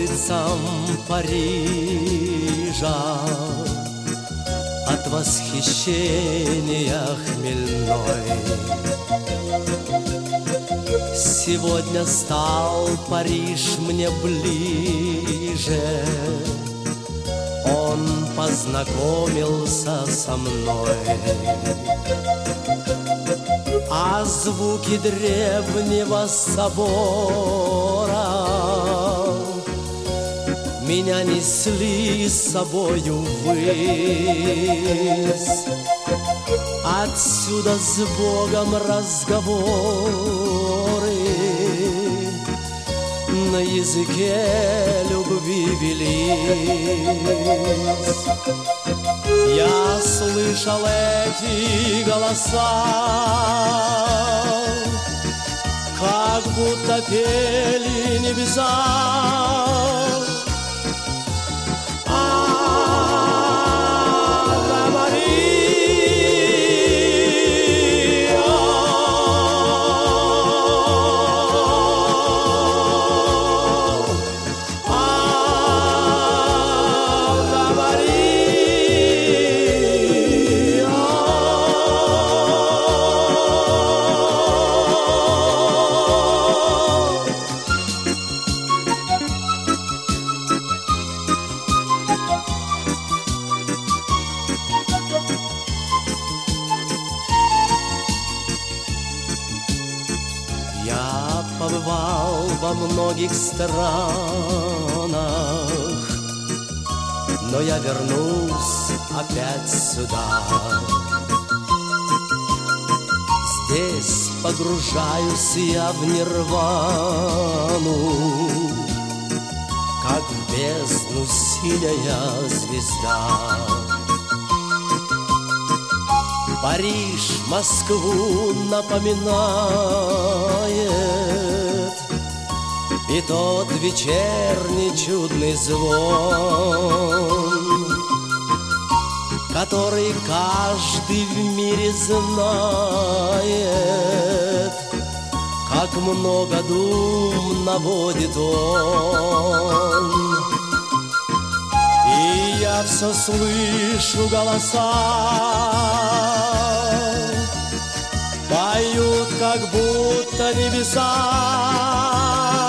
улицам Парижа от восхищения хмельной. Сегодня стал Париж мне ближе, он познакомился со мной. А звуки древнего собора меня несли с собою ввысь. Отсюда с Богом разговоры на языке любви велись. Я слышал эти голоса, как будто пели небеса. Я побывал во многих странах, но я вернусь опять сюда. Здесь погружаюсь я в нирвану, как в бездну синяя звезда. Париж Москву напоминает, и тот вечерний чудный звон, который каждый в мире знает, как много дум наводит он. И я все слышу голоса, поют, как будто небеса.